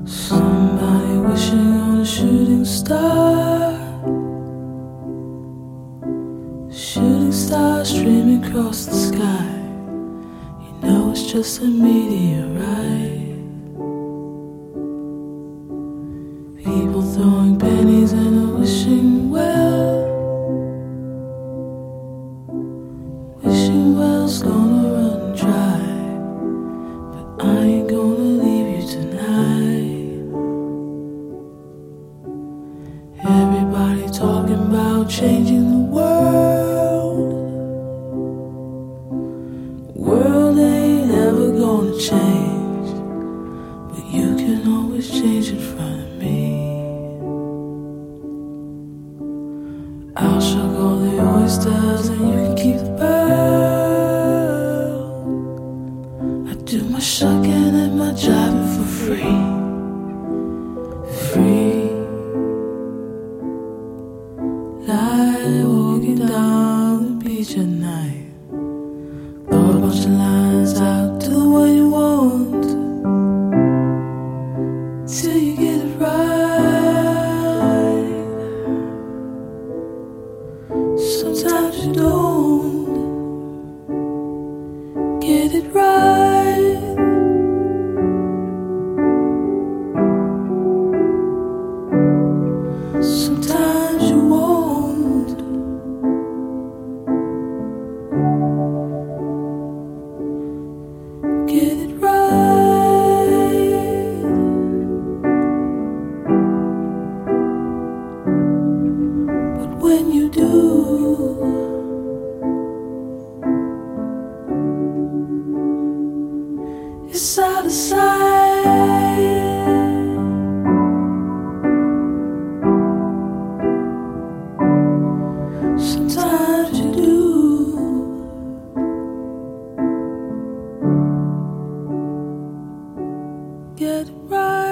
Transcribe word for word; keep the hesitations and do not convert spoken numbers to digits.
Somebody wishing on a shooting star. Shooting star streaming across the sky. You know it's just a meteorite. People throwing pennies in a wishing well. Wishing well's gonna run dry, but I ain't gonna leave you tonight. Everybody talking about changing the world. World ain't ever gonna change, but you can always change in front of me. I'll shuck all the oysters and you can keep the pearl. I do my shucking and my jiving for free. Free. Like walking down the beach at night. Throw a bunch of lines out, do what you want till you get it right. Sometimes you don't get it right. Sometimes you won't get it right. But when you do, it's out of sight. Sometimes you do get it right.